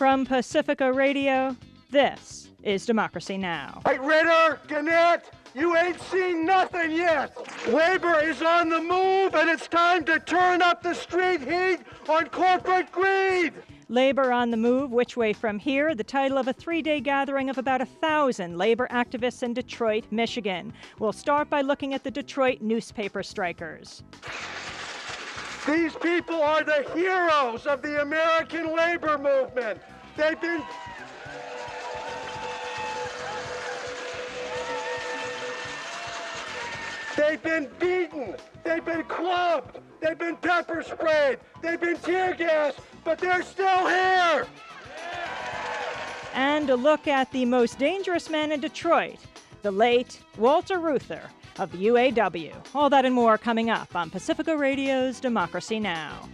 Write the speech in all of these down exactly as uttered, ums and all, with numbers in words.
From Pacifica Radio, this is Democracy Now! Hey, Ritter, Gannett, you ain't seen nothing yet. Labor is on the move, and it's time to turn up the street heat on corporate greed. Labor on the Move, Which Way From Here, the title of a three-day gathering of about a thousand labor activists in Detroit, Michigan. We'll start by looking at the Detroit newspaper strikers. These people are the heroes of the American labor movement. They've been... They've been beaten. They've been clubbed. They've been pepper sprayed. They've been tear gassed, but they're still here. And a look at the most dangerous man in Detroit, the late Walter Reuther of the U A W. All that and more coming up on Pacifica Radio's Democracy Now!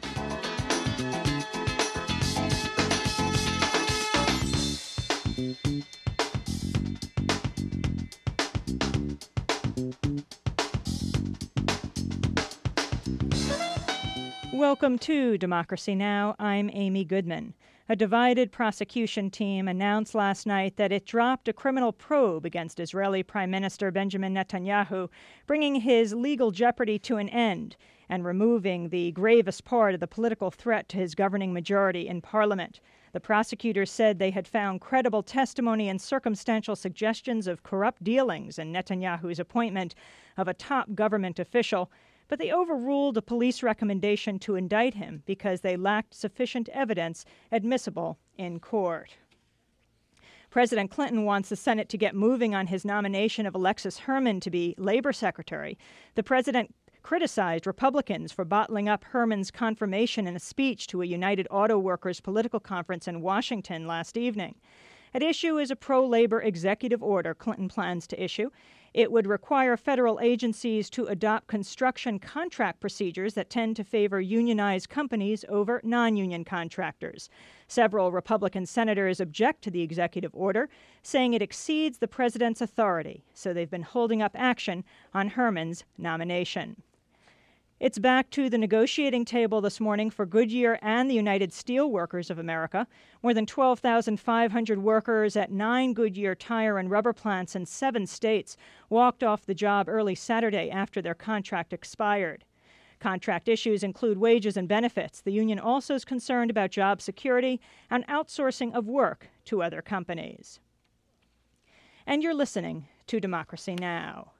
Welcome to Democracy Now! I'm Amy Goodman. A divided prosecution team announced last night that it dropped a criminal probe against Israeli Prime Minister Benjamin Netanyahu, bringing his legal jeopardy to an end and removing the gravest part of the political threat to his governing majority in Parliament. The prosecutors said they had found credible testimony and circumstantial suggestions of corrupt dealings in Netanyahu's appointment of a top government official, but they overruled a police recommendation to indict him because they lacked sufficient evidence admissible in court. President Clinton wants the Senate to get moving on his nomination of Alexis Herman to be labor secretary. The president criticized Republicans for bottling up Herman's confirmation in a speech to a United Auto Workers political conference in Washington last evening. At issue is a pro-labor executive order Clinton plans to issue. It would require federal agencies to adopt construction contract procedures that tend to favor unionized companies over non-union contractors. Several Republican senators object to the executive order, saying it exceeds the president's authority, so they've been holding up action on Herman's nomination. It's back to the negotiating table this morning for Goodyear and the United Steelworkers of America. More than twelve thousand five hundred workers at nine Goodyear tire and rubber plants in seven states walked off the job early Saturday after their contract expired. Contract issues include wages and benefits. The union also is concerned about job security and outsourcing of work to other companies. And you're listening to Democracy Now!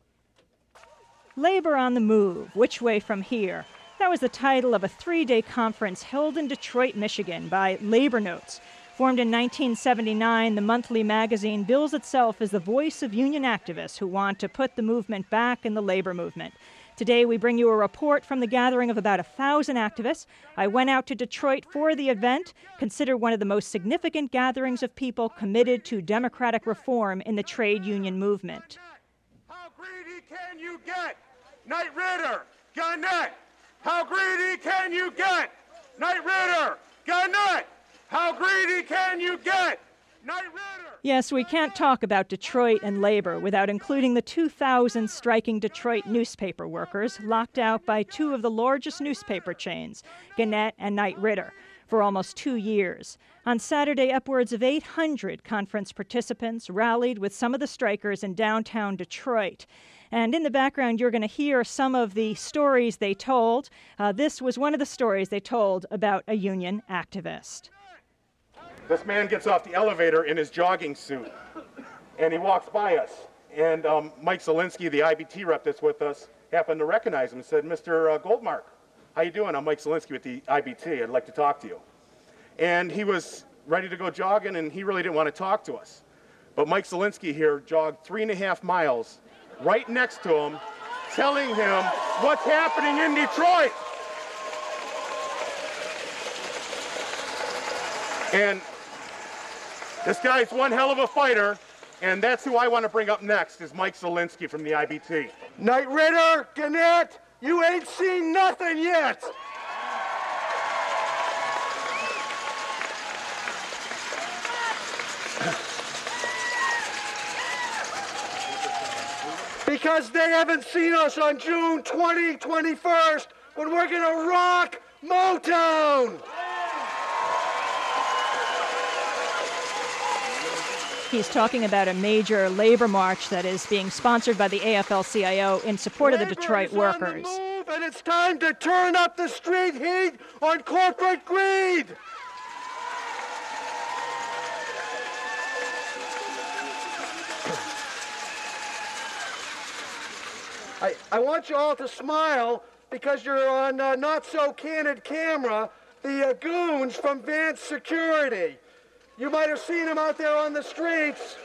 Labor on the Move, Which Way From Here? That was the title of a three-day conference held in Detroit, Michigan by Labor Notes. Formed in nineteen seventy-nine, the monthly magazine bills itself as the voice of union activists who want to put the movement back in the labor movement. Today, we bring you a report from the gathering of about a thousand activists. I went out to Detroit for the event, considered one of the most significant gatherings of people committed to democratic reform in the trade union movement. How greedy can you get? Knight Ritter, Gannett, how greedy can you get? Knight Ritter, Gannett, how greedy can you get? Knight Ritter. Yes, we can't talk about Detroit and labor without including the two thousand striking Detroit newspaper workers locked out by two of the largest newspaper chains, Gannett and Knight Ritter, for almost two years. On Saturday, upwards of eight hundred conference participants rallied with some of the strikers in downtown Detroit. And in the background, you're going to hear some of the stories they told. Uh, this was one of the stories they told about a union activist. This man gets off the elevator in his jogging suit, and he walks by us. And um, Mike Zielinski, the I B T rep that's with us, happened to recognize him and said, Mister Uh, Goldmark, how you doing? I'm Mike Zielinski with the I B T. I'd like to talk to you. And he was ready to go jogging, and he really didn't want to talk to us. But Mike Zielinski here jogged three and a half miles right next to him, telling him what's happening in Detroit. And this guy's one hell of a fighter, and that's who I want to bring up next, is Mike Zielinski from the I B T. Knight Ritter, Gannett, you ain't seen nothing yet. Because they haven't seen us on June twentieth, twenty-first, when we're gonna rock Motown. He's talking about a major labor march that is being sponsored by the A F L C I O in support of the Detroit workers. On the move, and it's time to turn up the street heat on corporate greed. I, I want you all to smile because you're on uh, not-so-candid camera, the uh, goons from Vance Security. You might have seen them out there on the streets.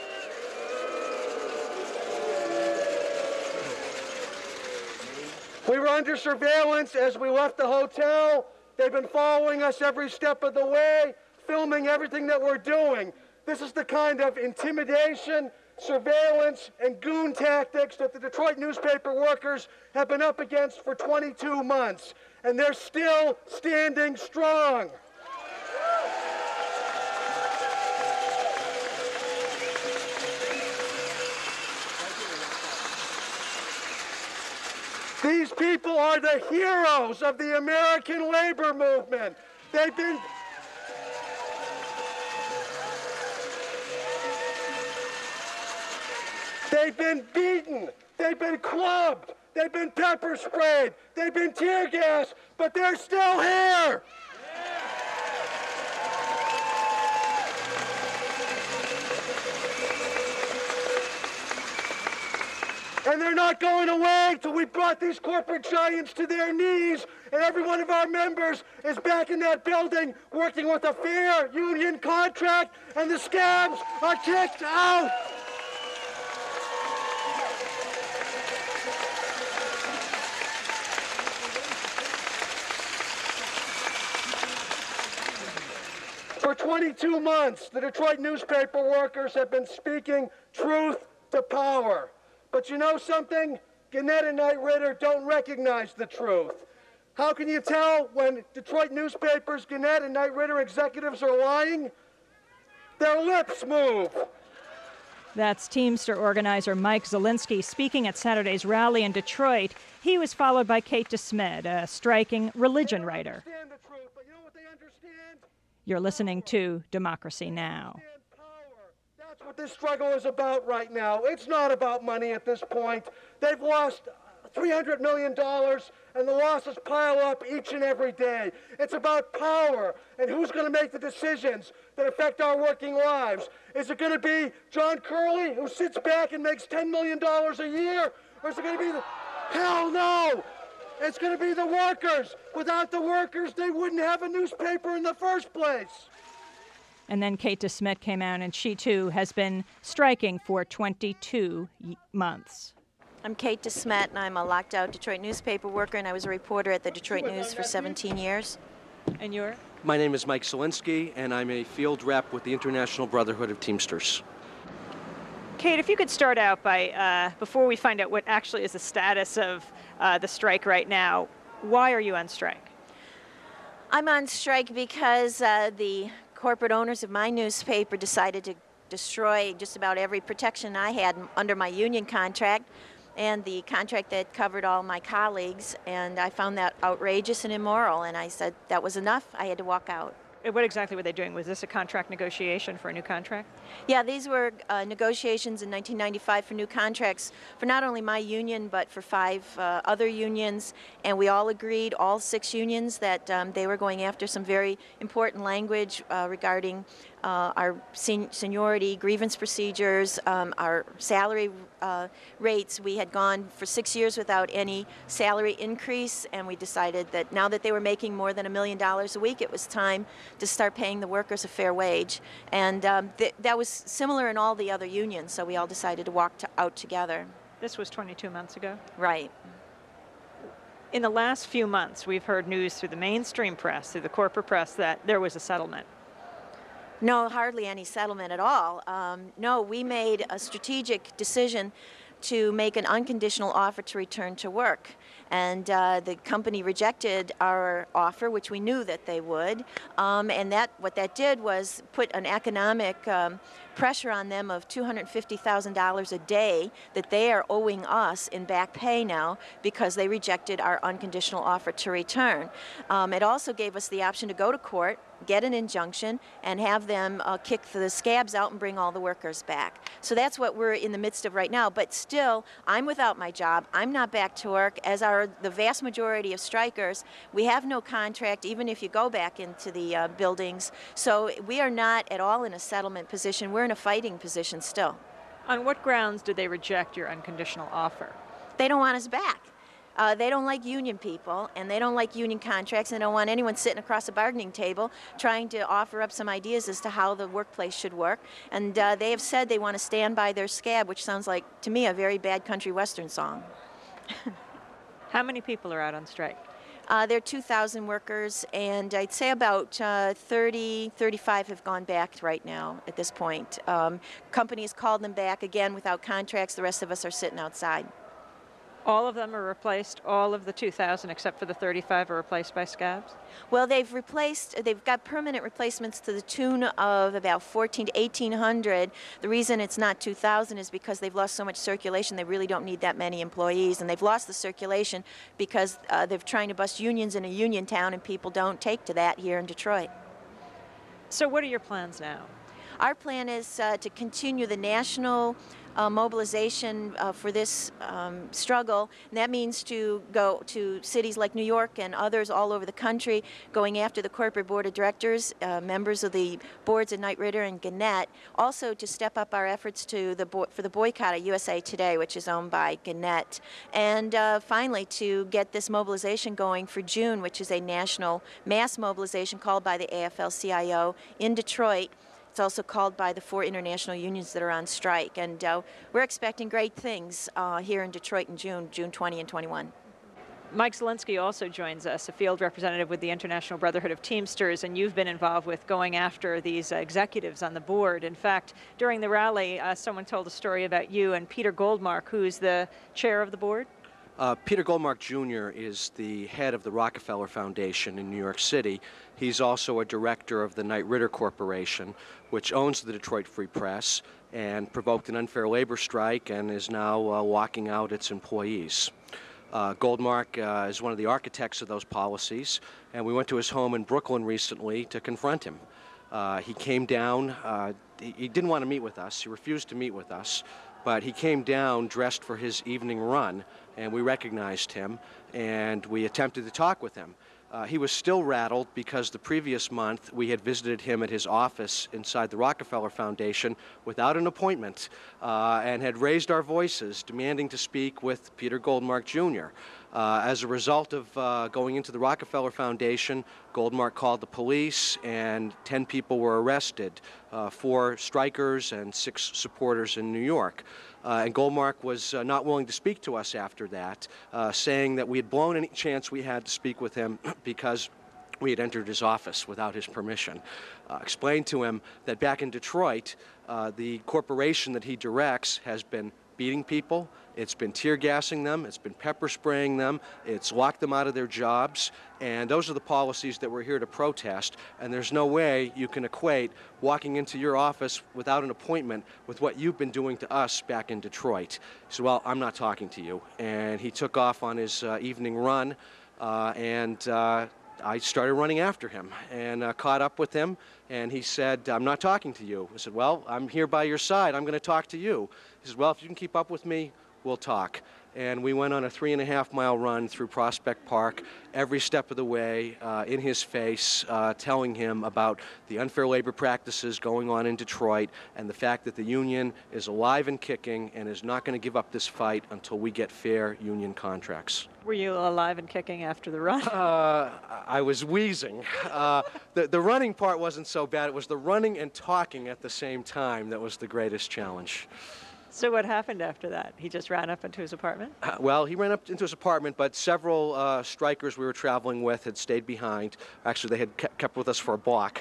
We were under surveillance as we left the hotel. They've been following us every step of the way, filming everything that we're doing. This is the kind of intimidation, surveillance, and goon tactics that the Detroit newspaper workers have been up against for twenty-two months, and they're still standing strong. These people are the heroes of the American labor movement. They've been They've been beaten, they've been clubbed, they've been pepper sprayed, they've been tear gassed, but they're still here. And they're not going away till we brought these corporate giants to their knees, and every one of our members is back in that building working with a fair union contract, and the scabs are kicked out. For twenty-two months, the Detroit newspaper workers have been speaking truth to power. But you know something? Gannett and Knight Ridder don't recognize the truth. How can you tell when Detroit newspapers, Gannett and Knight Ridder executives are lying? Their lips move. That's Teamster organizer Mike Zielinski speaking at Saturday's rally in Detroit. He was followed by Kate DeSmet, a striking religion writer. They understand the truth, but you know what they understand? You're listening to Democracy Now! That's what this struggle is about right now. It's not about money at this point. They've lost three hundred million dollars, and the losses pile up each and every day. It's about power and who's going to make the decisions that affect our working lives. Is it going to be John Curley, who sits back and makes ten million dollars a year? Or is it going to be the... Hell no! It's going to be the workers. Without the workers, they wouldn't have a newspaper in the first place. And then Kate DeSmet came out, and she, too, has been striking for twenty-two months. I'm Kate DeSmet, and I'm a locked-out Detroit newspaper worker, and I was a reporter at the Detroit News for seventeen years. And you're? My name is Mike Zielinski, and I'm a field rep with the International Brotherhood of Teamsters. Kate, if you could start out by, uh, before we find out what actually is the status of uh, the strike right now, why are you on strike? I'm on strike because uh, the corporate owners of my newspaper decided to destroy just about every protection I had under my union contract and the contract that covered all my colleagues, and I found that outrageous and immoral, and I said that was enough. I had to walk out. What exactly were they doing? Was this a contract negotiation for a new contract? Yeah, these were uh, negotiations in nineteen ninety-five for new contracts for not only my union but for five uh, other unions, and we all agreed, all six unions, that um, they were going after some very important language uh, regarding uh, our sen seniority, grievance procedures, um, our salary uh, rates. We had gone for six years without any salary increase, and we decided that now that they were making more than a million dollars a week, it was time to start paying the workers a fair wage. And um, th that was similar in all the other unions, so we all decided to walk to out together. This was twenty-two months ago? Right. In the last few months, we've heard news through the mainstream press, through the corporate press, that there was a settlement. No, hardly any settlement at all. Um, no, we made a strategic decision to make an unconditional offer to return to work. And uh, the company rejected our offer, which we knew that they would. Um, and that what that did was put an economic um, pressure on them of two hundred fifty thousand dollars a day that they are owing us in back pay now because they rejected our unconditional offer to return. Um, it also gave us the option to go to court, get an injunction, and have them uh, kick the scabs out and bring all the workers back. So that's what we're in the midst of right now. But still, I'm without my job. I'm not back to work, as are the vast majority of strikers. We have no contract, even if you go back into the uh, buildings. So we are not at all in a settlement position. We're in a fighting position still. On what grounds did they reject your unconditional offer? They don't want us back. Uh, they don't like union people, and they don't like union contracts, and they don't want anyone sitting across a bargaining table trying to offer up some ideas as to how the workplace should work. And uh, they have said they want to stand by their scab, which sounds like, to me, a very bad country western song. How many people are out on strike? Uh, there are two thousand workers, and I'd say about uh, thirty, thirty-five have gone back right now at this point. Um, companies called them back again without contracts. The rest of us are sitting outside. All of them are replaced, all of the two thousand except for the thirty-five are replaced by scabs? Well, they've replaced, they've got permanent replacements to the tune of about fourteen to eighteen hundred. The reason it's not two thousand is because they've lost so much circulation, they really don't need that many employees. And they've lost the circulation because uh, they're trying to bust unions in a union town, and people don't take to that here in Detroit. So what are your plans now? Our plan is uh, to continue the national uh, mobilization uh, for this um, struggle, and that means to go to cities like New York and others all over the country, going after the corporate board of directors, uh, members of the boards of Knight Ridder and Gannett, also to step up our efforts to the bo for the boycott of U S A Today, which is owned by Gannett, and uh, finally to get this mobilization going for June, which is a national mass mobilization called by the A F L C I O in Detroit. It's also called by the four international unions that are on strike, and uh, we're expecting great things uh, here in Detroit in June, June twentieth and twenty-first. Mike Zielinski also joins us, a field representative with the International Brotherhood of Teamsters, and you've been involved with going after these uh, executives on the board. In fact, during the rally, uh, someone told a story about you and Peter Goldmark, who's the chair of the board. Uh, Peter Goldmark Junior is the head of the Rockefeller Foundation in New York City. He's also a director of the Knight Ridder Corporation, which owns the Detroit Free Press and provoked an unfair labor strike and is now uh, locking out its employees. Uh, Goldmark uh, is one of the architects of those policies, and we went to his home in Brooklyn recently to confront him. Uh, he came down, uh, he, he didn't want to meet with us, he refused to meet with us, but he came down dressed for his evening run, and we recognized him, and we attempted to talk with him. Uh, he was still rattled because the previous month we had visited him at his office inside the Rockefeller Foundation without an appointment uh, and had raised our voices demanding to speak with Peter Goldmark Junior Uh, as a result of uh, going into the Rockefeller Foundation, Goldmark called the police and ten people were arrested, uh, four strikers and six supporters in New York. Uh, and Goldmark was uh, not willing to speak to us after that, uh, saying that we had blown any chance we had to speak with him because we had entered his office without his permission. Uh, explained to him that back in Detroit, uh, the corporation that he directs has been beating people, it's been tear gassing them, it's been pepper spraying them, it's locked them out of their jobs, and those are the policies that we're here to protest, and there's no way you can equate walking into your office without an appointment with what you've been doing to us back in Detroit. He said, well, I'm not talking to you, and he took off on his uh, evening run, uh, and uh, I started running after him and uh, caught up with him, and he said, I'm not talking to you. I said, well, I'm here by your side. I'm going to talk to you. He said, well, if you can keep up with me, we'll talk. And we went on a three and a half mile run through Prospect Park, every step of the way uh, in his face, uh, telling him about the unfair labor practices going on in Detroit and the fact that the union is alive and kicking and is not going to give up this fight until we get fair union contracts. Were you alive and kicking after the run? Uh, I was wheezing. Uh, the, the running part wasn't so bad. It was the running and talking at the same time that was the greatest challenge. So what happened after that? He just ran up into his apartment? Uh, well, he ran up into his apartment, but several uh, strikers we were traveling with had stayed behind. Actually, they had kept, kept with us for a block.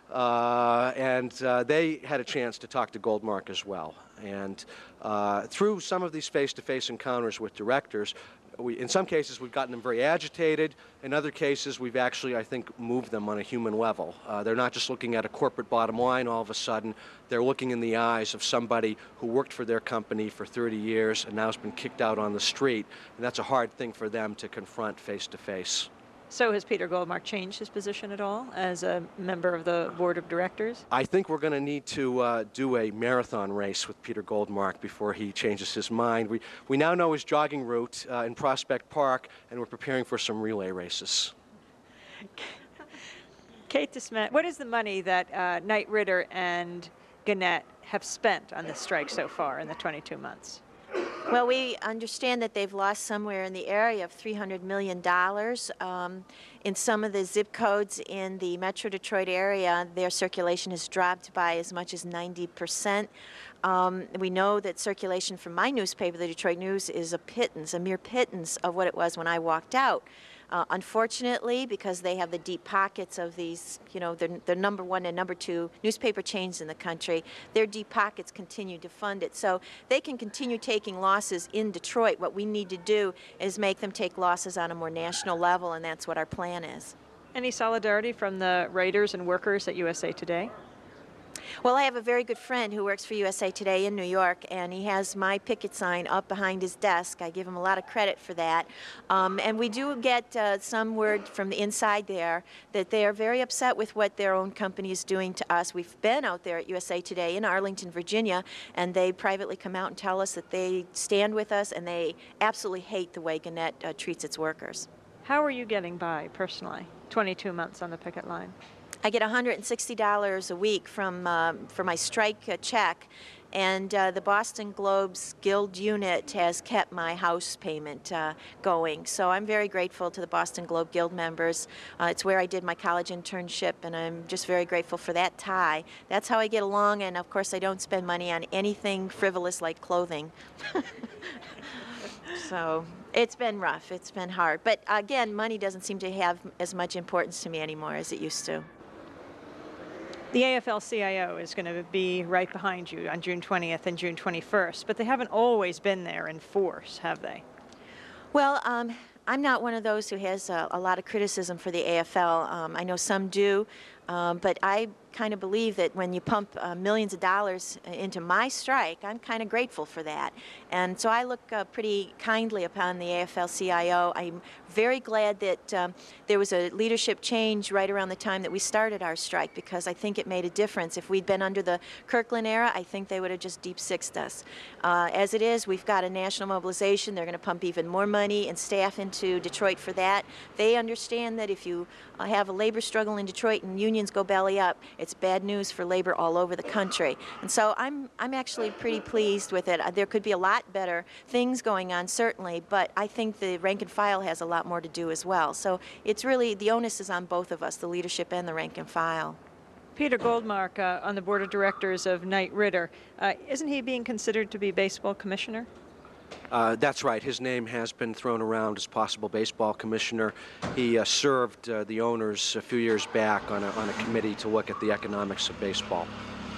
Uh, and uh, they had a chance to talk to Goldmark as well. And uh, through some of these face-to-face encounters with directors, We, in some cases, we've gotten them very agitated. In other cases, we've actually, I think, moved them on a human level. Uh, they're not just looking at a corporate bottom line all of a sudden. They're looking in the eyes of somebody who worked for their company for thirty years and now has been kicked out on the street. And that's a hard thing for them to confront face to face. So has Peter Goldmark changed his position at all as a member of the board of directors? I think we're going to need to uh, do a marathon race with Peter Goldmark before he changes his mind. We, we now know his jogging route uh, in Prospect Park, and we're preparing for some relay races. Kate DeSmet, what is the money that uh, Knight Ridder and Gannett have spent on this strike so far in the twenty-two months? Well, we understand that they've lost somewhere in the area of three hundred million dollars. Um, in some of the zip codes in the Metro Detroit area, their circulation has dropped by as much as ninety percent. Um, we know that circulation from my newspaper, the Detroit News, is a pittance, a mere pittance of what it was when I walked out. Uh, unfortunately, because they have the deep pockets of these, you know, the, the number one and number two newspaper chains in the country, their deep pockets continue to fund it. So they can continue taking losses in Detroit. What we need to do is make them take losses on a more national level, and that's what our plan is. Any solidarity from the writers and workers at U S A Today? Well, I have a very good friend who works for U S A Today in New York, and he has my picket sign up behind his desk. I give him a lot of credit for that. Um, and we do get uh, some word from the inside there that they are very upset with what their own company is doing to us. We've been out there at U S A Today in Arlington, Virginia, and they privately come out and tell us that they stand with us and they absolutely hate the way Gannett uh, treats its workers. How are you getting by personally, twenty-two months on the picket line? I get one hundred sixty dollars a week from uh, for my strike uh, check, and uh, the Boston Globe's Guild unit has kept my house payment uh, going. So I'm very grateful to the Boston Globe Guild members. Uh, it's where I did my college internship, and I'm just very grateful for that tie. That's how I get along, and of course I don't spend money on anything frivolous like clothing. So it's been rough, it's been hard. But again, money doesn't seem to have as much importance to me anymore as it used to. The A F L C I O is going to be right behind you on June twentieth and June twenty-first, but they haven't always been there in force, have they? Well, um, I'm not one of those who has a, a lot of criticism for the A F L. Um, I know some do, um, but I kind of believe that when you pump uh, millions of dollars into my strike, I'm kind of grateful for that. And so I look uh, pretty kindly upon the A F L C I O. I'm very glad that um, there was a leadership change right around the time that we started our strike, because I think it made a difference. If we'd been under the Kirkland era, I think they would have just deep-sixed us. Uh, as it is, we've got a national mobilization. They're going to pump even more money and staff into Detroit for that. They understand that if you uh, have a labor struggle in Detroit and unions go belly up, it's bad news for labor all over the country. And so I'm, I'm actually pretty pleased with it. Uh, there could be a lot better things going on, certainly, but I think the rank and file has a lot more to do as well. So it's really, the onus is on both of us, the leadership and the rank and file. Peter Goldmark uh, on the board of directors of Knight Ridder. Uh, isn't he being considered to be baseball commissioner? Uh, that's right. His name has been thrown around as possible baseball commissioner. He uh, served uh, the owners a few years back on a, on a committee to look at the economics of baseball.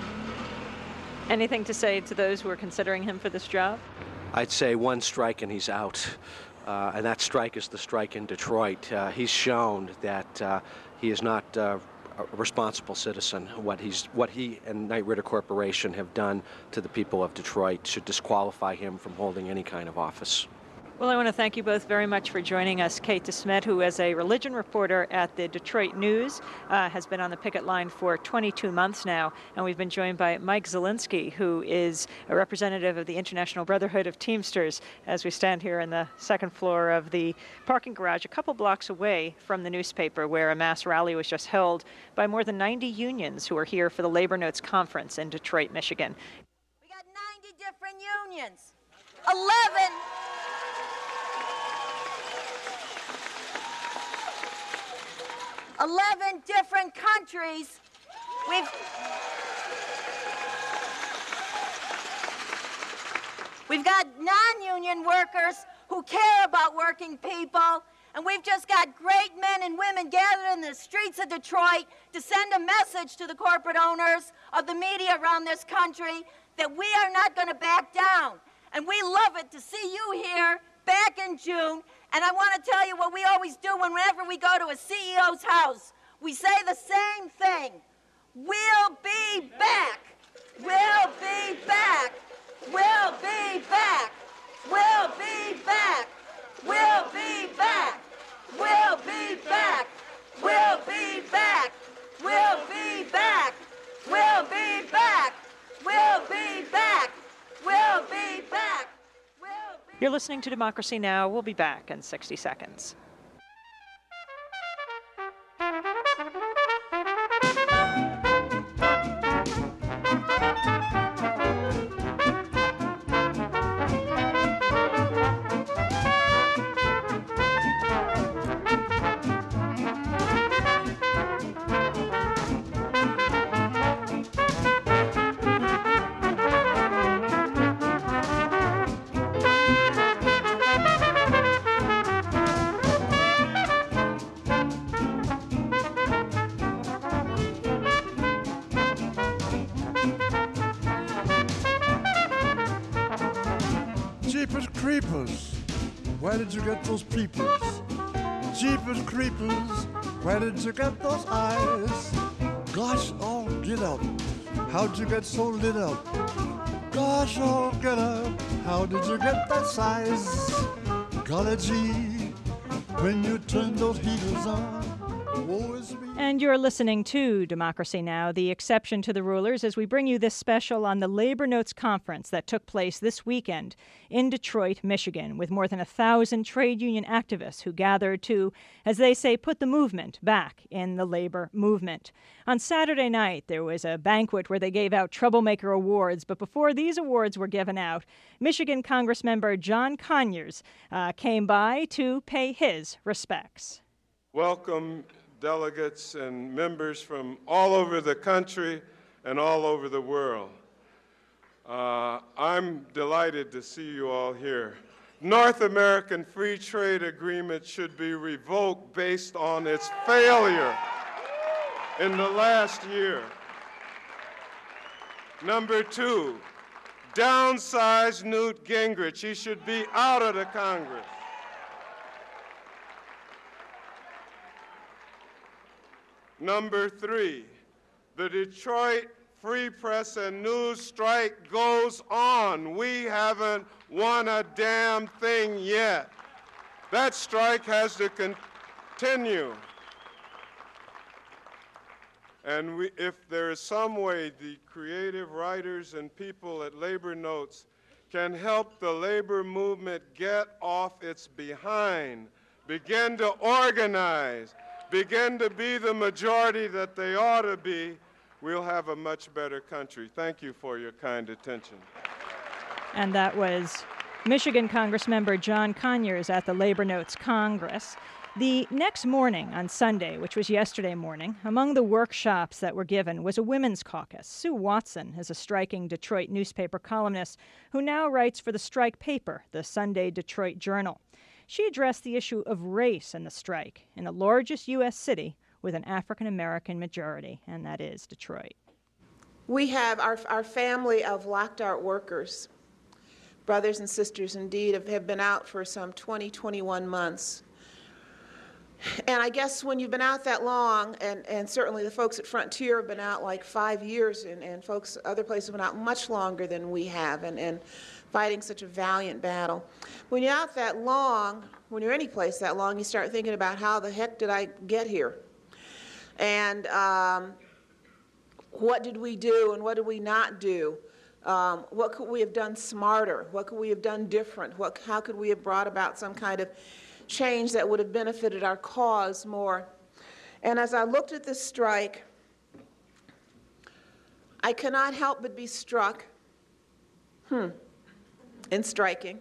Anything to say to those who are considering him for this job? I'd say one strike and he's out. Uh, and that strike is the strike in Detroit. Uh, he's shown that uh, he is not uh, a responsible citizen. What he's, what he and Knight Ridder Corporation have done to the people of Detroit should disqualify him from holding any kind of office. Well, I want to thank you both very much for joining us. Kate DeSmet, who is a religion reporter at the Detroit News, uh, has been on the picket line for twenty-two months now. And we've been joined by Mike Zielinski, who is a representative of the International Brotherhood of Teamsters, as we stand here on the second floor of the parking garage, a couple blocks away from the newspaper, where a mass rally was just held by more than ninety unions who are here for the Labor Notes Conference in Detroit, Michigan. We got ninety different unions, eleven. eleven different countries. We've, we've got non-union workers who care about working people, and we've just got great men and women gathered in the streets of Detroit to send a message to the corporate owners of the media around this country that we are not going to back down. And we love it to see you here back in June, and I want to tell you what we always do whenever we go to a C E O's house. We say the same thing. We'll be back. We'll be back. We'll be back. We'll be back. We'll be back. We'll be back. We'll be back. We'll be back. We'll be back. We'll be back. We'll be back. You're listening to Democracy Now! We'll be back in sixty seconds. Jeepers creepers, where did you get those peepers? Jeepers creepers, where did you get those eyes? Gosh, oh, get up, how'd you get so lit up? Gosh, oh, get up, how did you get that size? Golly gee, when you turn those heaters on, woe is me. And you're listening to Democracy Now!, the exception to the rulers, as we bring you this special on the Labor Notes Conference that took place this weekend in Detroit, Michigan, with more than a thousand trade union activists who gathered to, as they say, put the movement back in the labor movement. On Saturday night, there was a banquet where they gave out Troublemaker Awards, but before these awards were given out, Michigan Congressmember John Conyers uh, came by to pay his respects. Welcome, delegates and members from all over the country and all over the world. Uh, I'm delighted to see you all here. North American Free Trade Agreement should be revoked based on its failure in the last year. Number two, downsize Newt Gingrich. He should be out of the Congress. Number three, the Detroit Free Press and News strike goes on. We haven't won a damn thing yet. That strike has to continue. And we, if there is some way the creative writers and people at Labor Notes can help the labor movement get off its behind, begin to organize, begin to be the majority that they ought to be, we'll have a much better country. Thank you for your kind attention. And that was Michigan Congressmember John Conyers at the Labor Notes Congress. The next morning, on Sunday, which was yesterday morning, among the workshops that were given was a women's caucus. Sue Watson is a striking Detroit newspaper columnist who now writes for the strike paper, the Sunday Detroit Journal. She addressed the issue of race in the strike in the largest U S city with an African-American majority, and that is Detroit. We have our, our family of locked out workers, brothers and sisters indeed, have, have been out for some twenty, twenty-one months. And I guess when you've been out that long, and, and certainly the folks at Frontier have been out like five years, and, and folks other places have been out much longer than we have, and, and fighting such a valiant battle. When you're out that long, when you're any place that long, you start thinking about how the heck did I get here? And um, what did we do and what did we not do? Um, what could we have done smarter? What could we have done different? What, how could we have brought about some kind of change that would have benefited our cause more? And as I looked at this strike, I cannot help but be struck, hmm, in striking,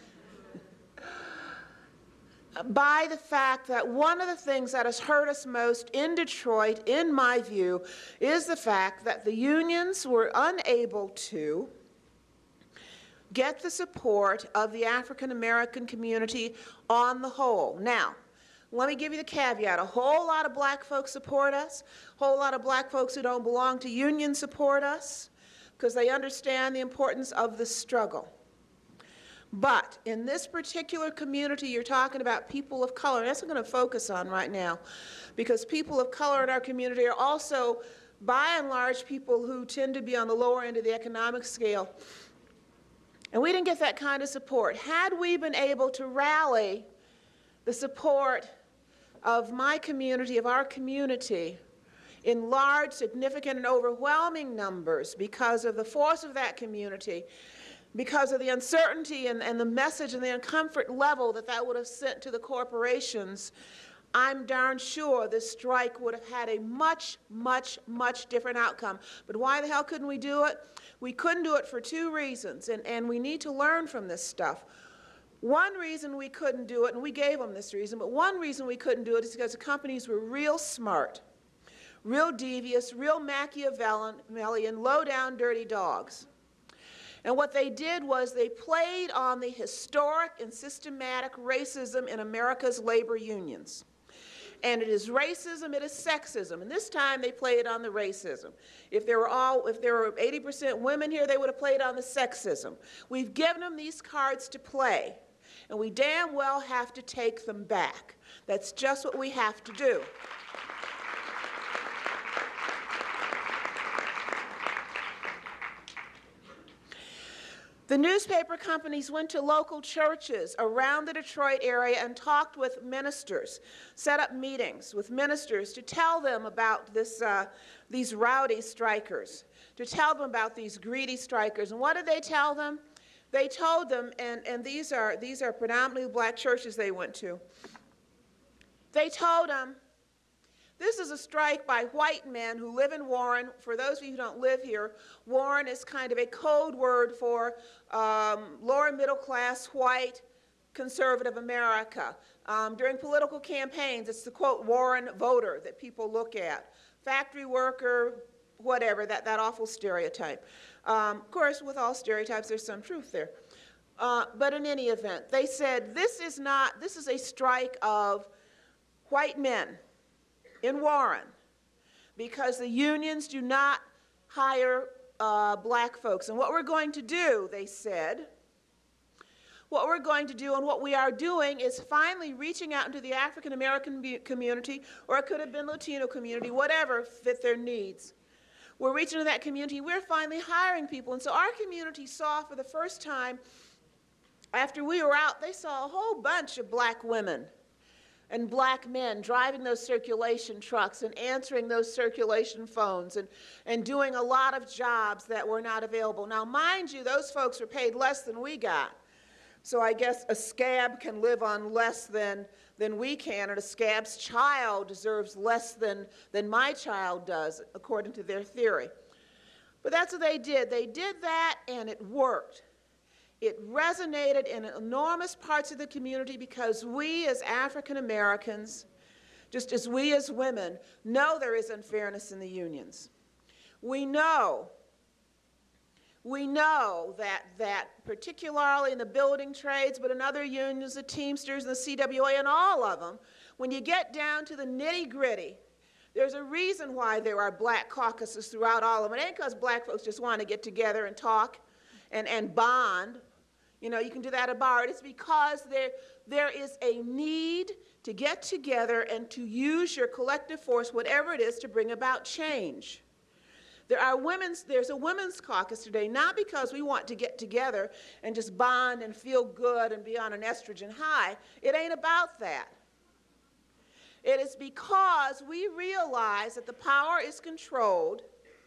by the fact that one of the things that has hurt us most in Detroit, in my view, is the fact that the unions were unable to get the support of the African American community on the whole. Now, let me give you the caveat. A whole lot of black folks support us. A whole lot of black folks who don't belong to unions support us because they understand the importance of the struggle. But in this particular community, you're talking about people of color. That's what I'm going to focus on right now, because people of color in our community are also, by and large, people who tend to be on the lower end of the economic scale. And we didn't get that kind of support. Had we been able to rally the support of my community, of our community, in large, significant, and overwhelming numbers because of the force of that community, because of the uncertainty and, and the message and the uncomfort level that that would have sent to the corporations, I'm darn sure this strike would have had a much, much, much different outcome. But why the hell couldn't we do it? We couldn't do it for two reasons, and, and we need to learn from this stuff. One reason we couldn't do it, and we gave them this reason, but one reason we couldn't do it is because the companies were real smart, real devious, real Machiavellian, low-down, dirty dogs. And what they did was they played on the historic and systematic racism in America's labor unions. And it is racism, it is sexism. And this time they played on the racism. If there were all, if there were eighty percent women here, they would have played on the sexism. We've given them these cards to play, and we damn well have to take them back. That's just what we have to do. The newspaper companies went to local churches around the Detroit area and talked with ministers, set up meetings with ministers to tell them about this, uh, these rowdy strikers, to tell them about these greedy strikers. And what did they tell them? They told them, and, and these are, these are predominantly black churches they went to, they told them, this is a strike by white men who live in Warren. For those of you who don't live here, Warren is kind of a code word for um, lower middle class, white, conservative America. Um, during political campaigns, it's the, quote, Warren voter that people look at. Factory worker, whatever, that, that awful stereotype. Um, of course, with all stereotypes, there's some truth there. Uh, but in any event, they said this is not, this is a strike of white men in Warren, because the unions do not hire uh, black folks. And what we're going to do, they said, what we're going to do and what we are doing is finally reaching out into the African American community, or it could have been Latino community, whatever fit their needs. We're reaching into that community. We're finally hiring people. And so our community saw for the first time, after we were out, they saw a whole bunch of black women and black men driving those circulation trucks and answering those circulation phones and, and doing a lot of jobs that were not available. Now, mind you, those folks were paid less than we got. So I guess a scab can live on less than, than we can, and a scab's child deserves less than, than my child does, according to their theory. But that's what they did. They did that, and it worked. It resonated in enormous parts of the community because we as African Americans, just as we as women, know there is unfairness in the unions. We know, we know that, that particularly in the building trades, but in other unions, the Teamsters and the C W A and all of them, when you get down to the nitty-gritty, there's a reason why there are black caucuses throughout all of them. It ain't because black folks just want to get together and talk and, and bond. You know, you can do that at a bar. It's because there, there is a need to get together and to use your collective force, whatever it is, to bring about change. There are women's, there's a women's caucus today, not because we want to get together and just bond and feel good and be on an estrogen high. It ain't about that. It is because we realize that the power is controlled,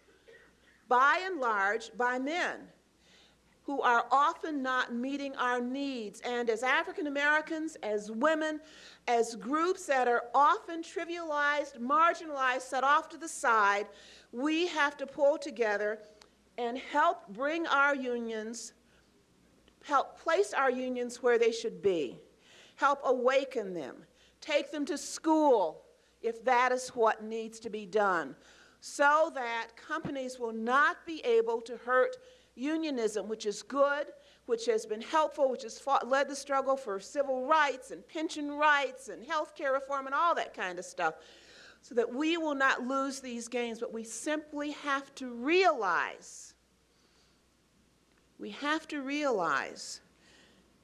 by and large, by men, who are often not meeting our needs. And as African Americans, as women, as groups that are often trivialized, marginalized, set off to the side, we have to pull together and help bring our unions, help place our unions where they should be, help awaken them, take them to school if that is what needs to be done, so that companies will not be able to hurt unionism, which is good, which has been helpful, which has fought, led the struggle for civil rights and pension rights and health care reform and all that kind of stuff, so that we will not lose these gains. But we simply have to realize, we have to realize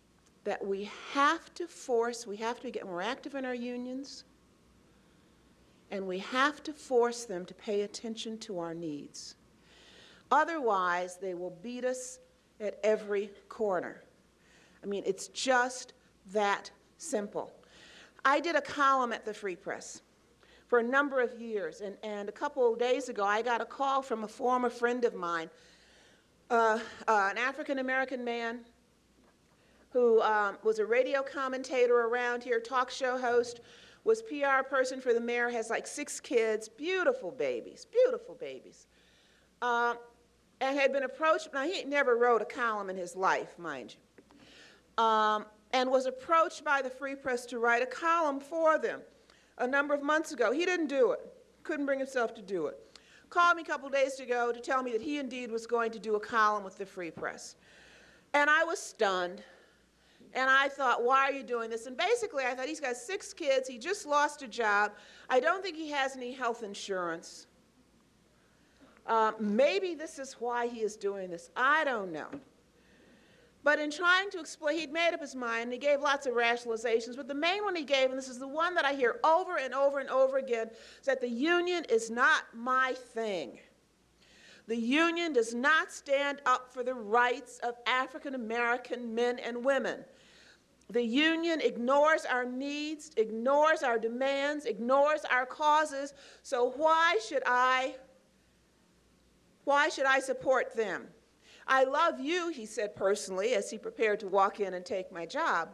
that we have to force, we have to get more active in our unions, and we have to force them to pay attention to our needs. Otherwise, they will beat us at every corner. I mean, it's just that simple. I did a column at the Free Press for a number of years, and, and a couple of days ago, I got a call from a former friend of mine, uh, uh, an African-American man who um, was a radio commentator around here, talk show host, was P R person for the mayor, has like six kids, beautiful babies, beautiful babies, uh, and had been approached. Now, he never wrote a column in his life, mind you, um, and was approached by the Free Press to write a column for them a number of months ago. He didn't do it, couldn't bring himself to do it. Called me a couple days ago to tell me that he indeed was going to do a column with the Free Press. And I was stunned. And I thought, why are you doing this? And basically, I thought, he's got six kids. He just lost a job. I don't think he has any health insurance. Uh, maybe this is why he is doing this. I don't know. But in trying to explain, he'd made up his mind, and he gave lots of rationalizations. But the main one he gave, and this is the one that I hear over and over and over again, is that the union is not my thing. The union does not stand up for the rights of African American men and women. The union ignores our needs, ignores our demands, ignores our causes, so why should I, why should I support them? I love you, he said personally, as he prepared to walk in and take my job.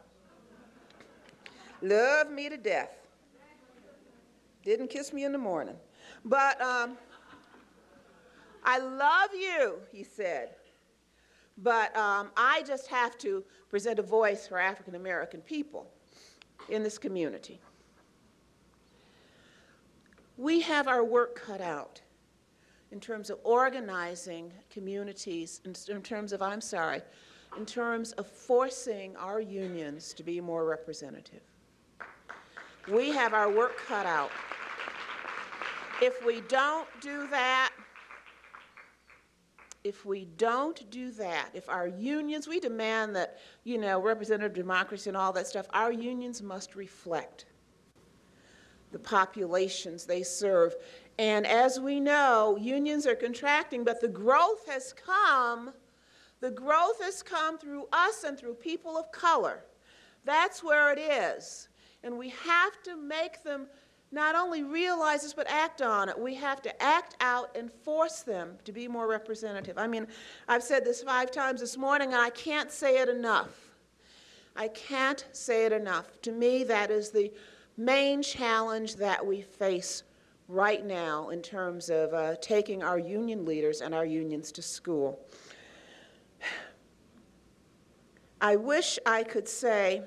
Love me to death. Didn't kiss me in the morning. But um, I love you, he said. But um, I just have to present a voice for African American people in this community. We have our work cut out in terms of organizing communities, in, in terms of, I'm sorry, in terms of forcing our unions to be more representative. We have our work cut out. If we don't do that, If we don't do that, if our unions, we demand that, you know, representative democracy and all that stuff, our unions must reflect the populations they serve. And as we know, unions are contracting, but the growth has come, the growth has come through us and through people of color. That's where it is. And we have to make them not only realize this, but act on it. We have to act out and force them to be more representative. I mean, I've said this five times this morning, and I can't say it enough. I can't say it enough. To me, that is the main challenge that we face right now in terms of uh, taking our union leaders and our unions to school. I wish I could say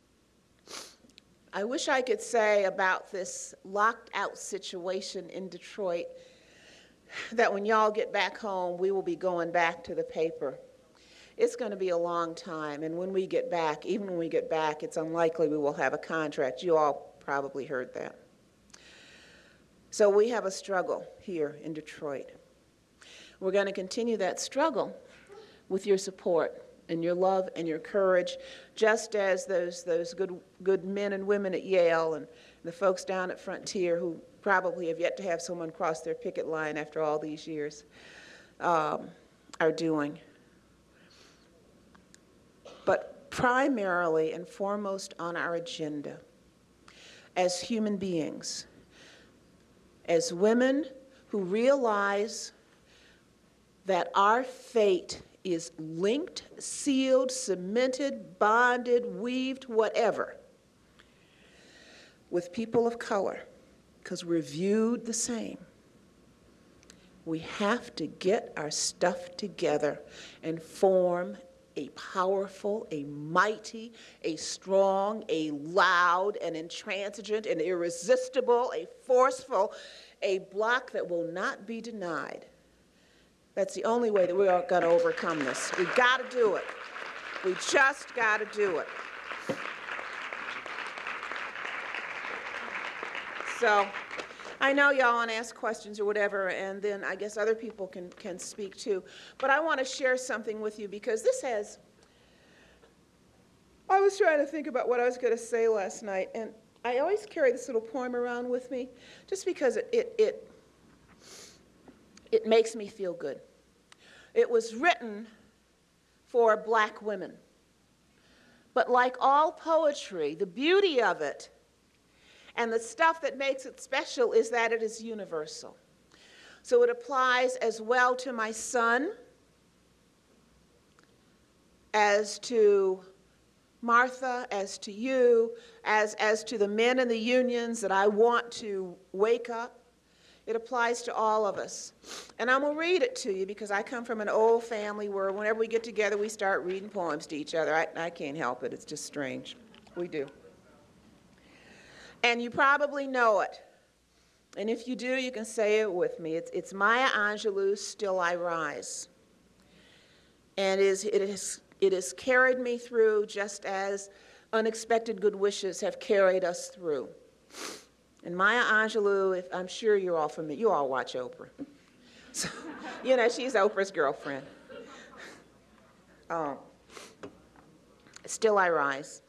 I wish I could say about this locked out situation in Detroit that when y'all get back home, we will be going back to the paper. It's going to be a long time, and when we get back, even when we get back, it's unlikely we will have a contract. You all probably heard that. So we have a struggle here in Detroit. We're going to continue that struggle with your support and your love and your courage, just as those, those good, good men and women at Yale and the folks down at Frontier who probably have yet to have someone cross their picket line after all these years um, are doing. But primarily and foremost on our agenda, as human beings, as women who realize that our fate is linked, sealed, cemented, bonded, weaved, whatever, with people of color, because we're viewed the same. We have to get our stuff together and form a powerful, a mighty, a strong, a loud, an intransigent, an irresistible, a forceful, a bloc that will not be denied. That's the only way that we are going to overcome this. We've got to do it. We just got to do it. So I know y'all want to ask questions or whatever, and then I guess other people can, can speak too. But I want to share something with you because this has I was trying to think about what I was going to say last night, and I always carry this little poem around with me just because it, it, it, it makes me feel good. It was written for black women. But like all poetry, the beauty of it and the stuff that makes it special is that it is universal. So it applies as well to my son as to Martha, as to you, as, as to the men in the unions that I want to wake up. It applies to all of us. And I'm going to read it to you because I come from an old family where whenever we get together, we start reading poems to each other. I, I can't help it. It's just strange. We do. And you probably know it. And if you do, you can say it with me. It's, it's Maya Angelou's Still I Rise. And it is, it is It has carried me through just as unexpected good wishes have carried us through. And Maya Angelou, if, I'm sure you're all familiar, you all watch Oprah. So, you know, she's Oprah's girlfriend. Um, Still I Rise.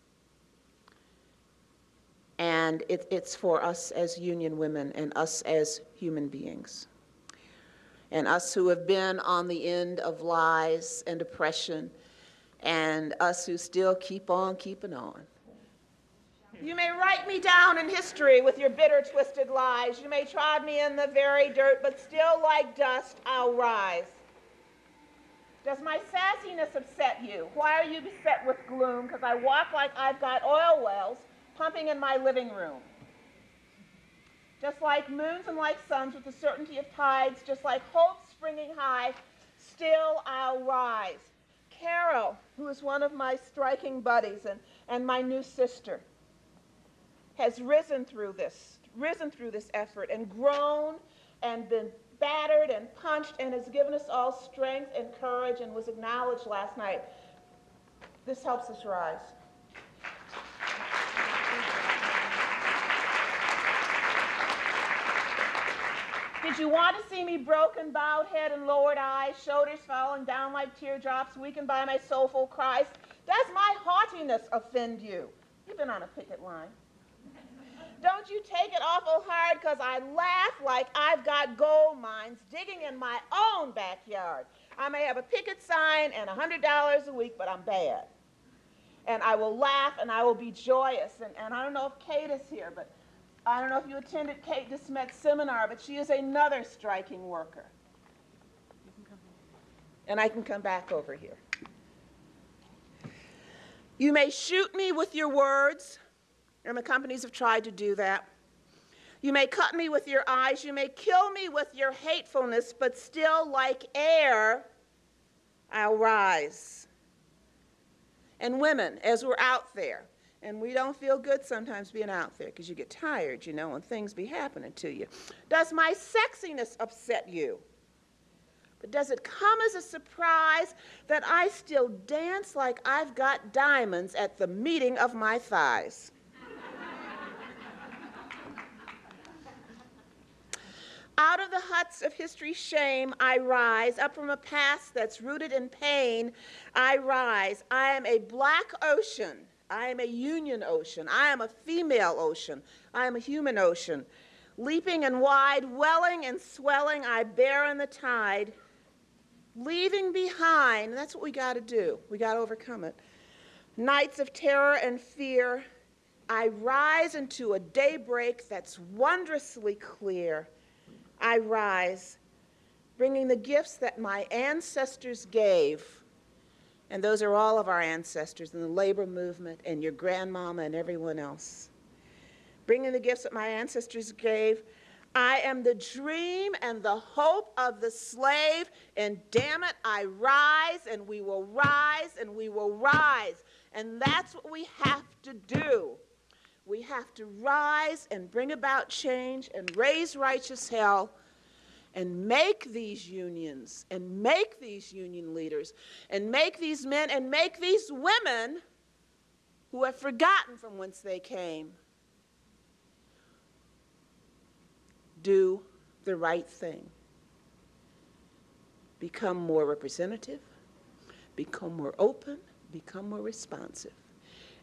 And it, it's for us as union women and us as human beings. And us who have been on the end of lies and oppression, and us who still keep on keeping on. You may write me down in history with your bitter, twisted lies. You may trod me in the very dirt, but still like dust I'll rise. Does my sassiness upset you? Why are you beset with gloom? Because I walk like I've got oil wells pumping in my living room. Just like moons and like suns with the certainty of tides, just like hope springing high, still I'll rise. Carol, who is one of my striking buddies and, and my new sister, has risen through this, risen through this effort and grown and been battered and punched and has given us all strength and courage and was acknowledged last night. This helps us rise. Did you want to see me broken, bowed head and lowered eyes, shoulders falling down like teardrops, weakened by my soulful cries? Does my haughtiness offend you? You've been on a picket line. Don't you take it awful hard because I laugh like I've got gold mines digging in my own backyard. I may have a picket sign and one hundred dollars a week, but I'm bad. And I will laugh and I will be joyous. And, and I don't know if Kate is here, but I don't know if you attended Kate DeSmet's seminar, but she is another striking worker. And I can come back over here. You may shoot me with your words, and the companies have tried to do that. You may cut me with your eyes. You may kill me with your hatefulness, but still, like air, I'll rise. And women, as we're out there, and we don't feel good sometimes being out there because you get tired, you know, and things be happening to you. Does my sexiness upset you? But does it come as a surprise that I still dance like I've got diamonds at the meeting of my thighs? Out of the huts of history's shame, I rise. Up from a past that's rooted in pain, I rise. I am a black ocean. I am a union ocean. I am a female ocean. I am a human ocean. Leaping and wide, welling and swelling, I bear in the tide. Leaving behind, that's what we got to do. We got to overcome it. Nights of terror and fear, I rise into a daybreak that's wondrously clear. I rise, bringing the gifts that my ancestors gave. And those are all of our ancestors in the labor movement and your grandmama and everyone else. Bringing the gifts that my ancestors gave. I am the dream and the hope of the slave, and damn it, I rise, and we will rise, and we will rise. And that's what we have to do. We have to rise and bring about change and raise righteous hell and make these unions and make these union leaders and make these men and make these women who have forgotten from whence they came do the right thing. Become more representative, become more open, become more responsive.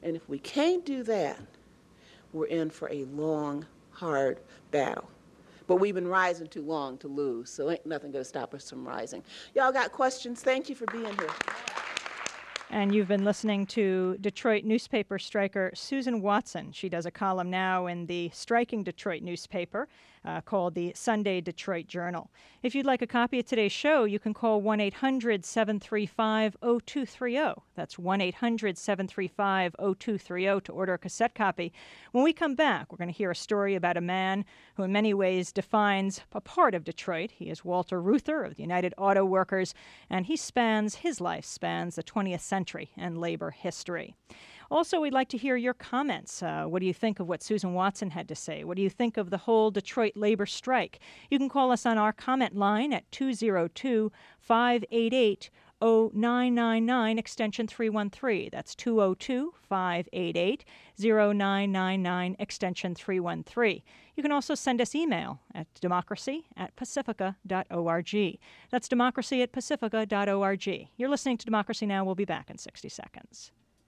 And if we can't do that, we're in for a long, hard battle. But we've been rising too long to lose, so ain't nothing going to stop us from rising. Y'all got questions? Thank you for being here. And you've been listening to Detroit newspaper striker Susan Watson. She does a column now in the striking Detroit newspaper uh, called the Sunday Detroit Journal. If you'd like a copy of today's show, you can call one eight hundred, seven three five, oh two three oh. That's one eight hundred, seven three five, oh two three oh to order a cassette copy. When we come back, we're going to hear a story about a man who in many ways defines a part of Detroit. He is Walter Reuther of the United Auto Workers, and he spans, his life spans the twentieth century and labor history. Also, we'd like to hear your comments. Uh, what do you think of what Susan Watson had to say? What do you think of the whole Detroit labor strike? You can call us on our comment line at two oh two, five eight eight, oh nine nine nine, extension three one three. That's two oh two, five eight eight, oh nine nine nine, extension three one three. You can also send us email at democracy at pacifica dot org. That's democracy at pacifica dot org. You're listening to Democracy Now! We'll be back in sixty seconds.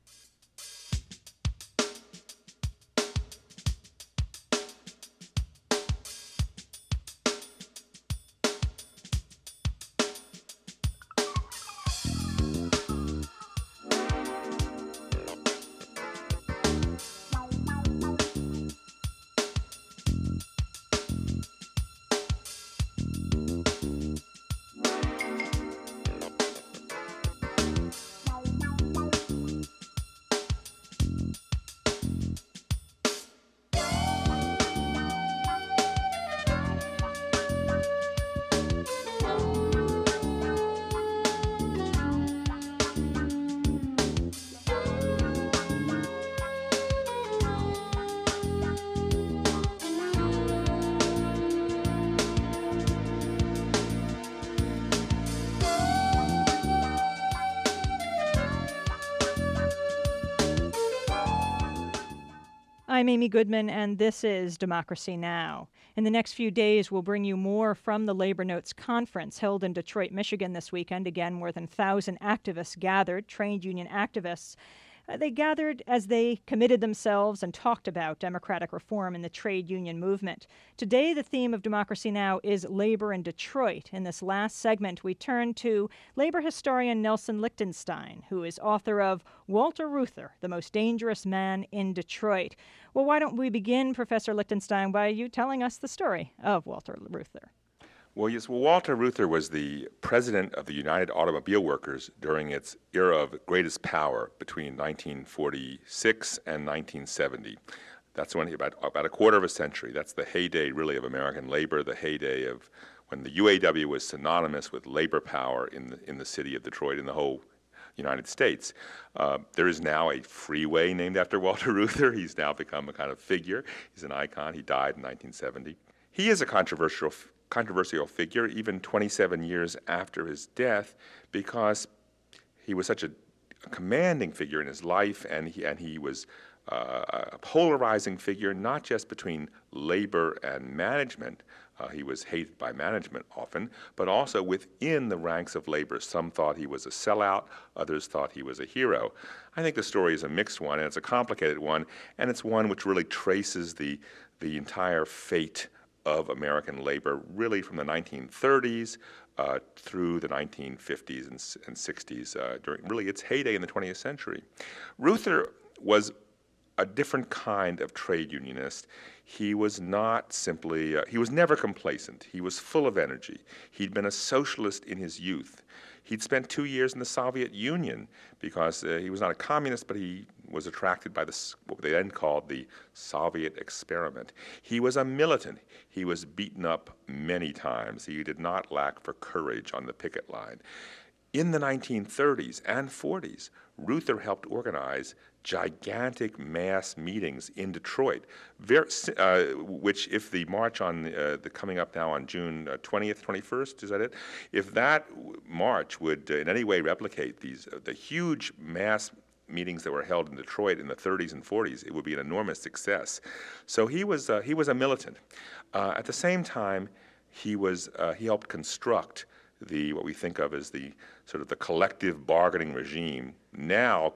I'm Amy Goodman, and this is Democracy Now! In the next few days, we'll bring you more from the Labor Notes Conference held in Detroit, Michigan this weekend. Again, more than one thousand activists gathered, trained union activists. Uh, they gathered as they committed themselves and talked about democratic reform in the trade union movement. Today, the theme of Democracy Now! Is labor in Detroit. In this last segment, we turn to labor historian Nelson Lichtenstein, who is author of Walter Reuther, The Most Dangerous Man in Detroit. Well, why don't we begin, Professor Lichtenstein, by you telling us the story of Walter Reuther? Well, yes. Well, Walter Reuther was the president of the United Automobile Workers during its era of greatest power between nineteen forty-six and nineteen seventy. That's when he, about, about a quarter of a century. That's the heyday, really, of American labor, the heyday of when the U A W was synonymous with labor power in the, in the city of Detroit and the whole United States. Uh, there is now a freeway named after Walter Reuther. He's now become a kind of figure. He's an icon. He died in nineteen seventy. He is a controversial controversial figure even twenty-seven years after his death because he was such a, a commanding figure in his life, and he, and he was uh, a polarizing figure, not just between labor and management. Uh, he was hated by management often, but also within the ranks of labor. Some thought he was a sellout, others thought he was a hero. I think the story is a mixed one, and it's a complicated one, and it's one which really traces the, the entire fate of American labor, really from the nineteen thirties uh, through the nineteen fifties and, and sixties, uh, during really its heyday in the twentieth century. Reuther was a different kind of trade unionist. He was not simply, uh, he was never complacent. He was full of energy. He'd been a socialist in his youth. He'd spent two years in the Soviet Union because uh, he was not a communist, but he was attracted by this, what they then called the Soviet experiment. He was a militant. He was beaten up many times. He did not lack for courage on the picket line. In the nineteen thirties and forties, Reuther helped organize gigantic mass meetings in Detroit, very, uh, which if the march on uh, the coming up now on June twentieth, twenty-first, is that it? If that march would uh, in any way replicate these, uh, the huge mass meetings that were held in Detroit in the thirties and forties, it would be an enormous success. So he was, uh, he was a militant. Uh, at the same time, he, was, uh, he helped construct the, what we think of as the sort of the collective bargaining regime, now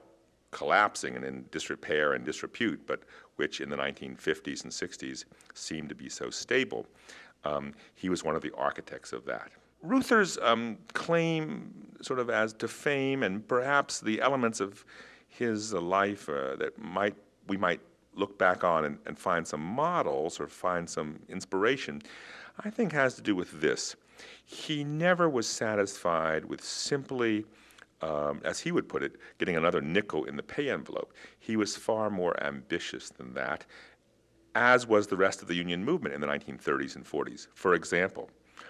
collapsing and in disrepair and disrepute, but which in the nineteen fifties and sixties seemed to be so stable. Um, he was one of the architects of that. Reuther's um, claim sort of as to fame and perhaps the elements of his uh, life uh, that might we might look back on and, and find some models or find some inspiration, I think has to do with this. He never was satisfied with simply, um, as he would put it, getting another nickel in the pay envelope. He was far more ambitious than that, as was the rest of the union movement in the nineteen thirties and forties. For example,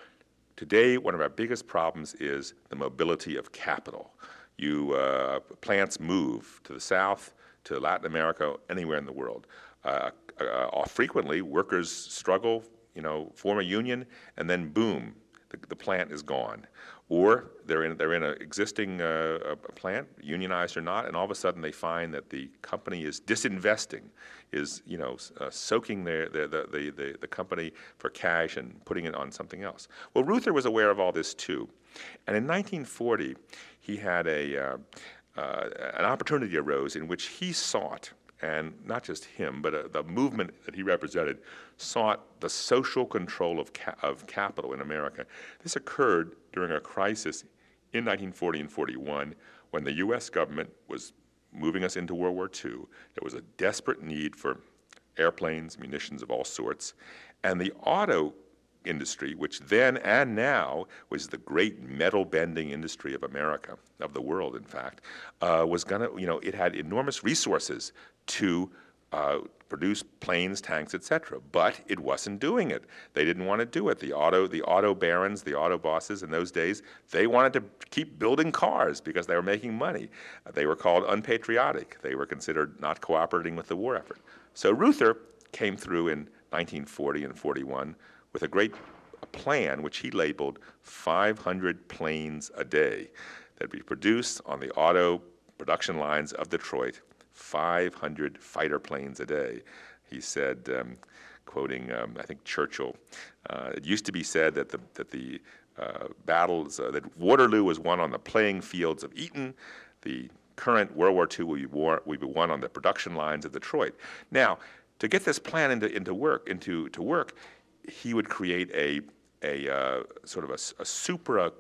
today one of our biggest problems is the mobility of capital. You, uh, plants move to the South, to Latin America, anywhere in the world. Uh, uh, frequently, workers struggle, you know, form a union, and then boom, the, the plant is gone. Or they're in they're in an existing uh, a plant, unionized or not, and all of a sudden they find that the company is disinvesting, is you know uh, soaking their, their the, the the the company for cash and putting it on something else. Well, Reuther was aware of all this too, and in nineteen forty he had a uh, uh, an opportunity arose in which he sought, and not just him, but uh, the movement that he represented, sought the social control of, ca of capital in America. This occurred during a crisis in nineteen forty and forty-one when the U S government was moving us into World War Two. There was a desperate need for airplanes, munitions of all sorts, and the auto industry, which then and now was the great metal bending industry of America, of the world in fact, uh, was gonna, you know, it had enormous resources to uh, produce planes, tanks, et cetera. But it wasn't doing it. They didn't want to do it. The auto, the auto barons, the auto bosses in those days, they wanted to keep building cars because they were making money. Uh, they were called unpatriotic. They were considered not cooperating with the war effort. So Reuther came through in nineteen forty and forty-one with a great plan which he labeled five hundred planes a day that would be produced on the auto production lines of Detroit, five hundred fighter planes a day. He said, um, quoting, um, I think, Churchill, uh, it used to be said that the, that the uh, battles, uh, that Waterloo was won on the playing fields of Eton. The current World War Two will be, war, will be won on the production lines of Detroit. Now, to get this plan into, into work, into to work, he would create a, a uh, sort of a, a supra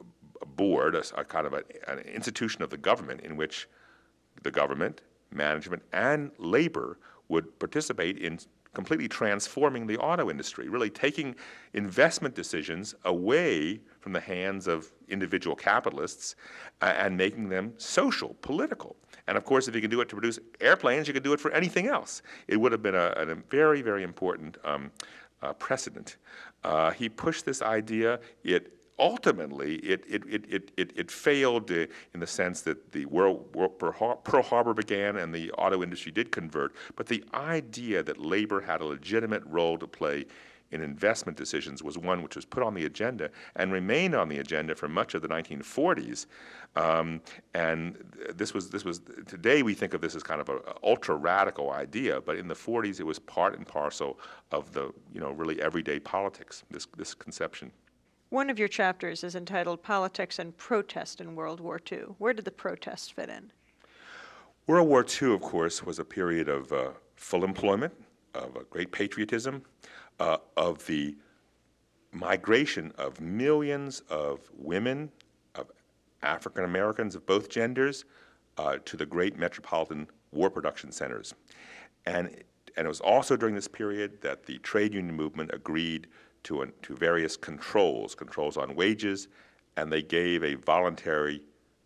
board, a, a kind of a, an institution of the government in which the government, management, and labor would participate in completely transforming the auto industry, really taking investment decisions away from the hands of individual capitalists uh, and making them social, political. And of course, if you can do it to produce airplanes, you can do it for anything else. It would have been a, a very, very important um, Uh, precedent. Uh, he pushed this idea. It ultimately it it it it it, it failed uh, in the sense that the world, world Pearl Harbor began and the auto industry did convert. But the idea that labor had a legitimate role to play in investment decisions was one which was put on the agenda and remained on the agenda for much of the nineteen forties. Um, and this was, this was, today we think of this as kind of an ultra radical idea, but in the forties it was part and parcel of the, you know, really everyday politics, this, this conception. One of your chapters is entitled Politics and Protest in World War Two. Where did the protest fit in? World War Two, of course, was a period of uh, full employment, of a great patriotism, uh, of the migration of millions of women, of African Americans of both genders, uh, to the great metropolitan war production centers. And, and it was also during this period that the trade union movement agreed to, an, to various controls, controls on wages, and they gave a voluntary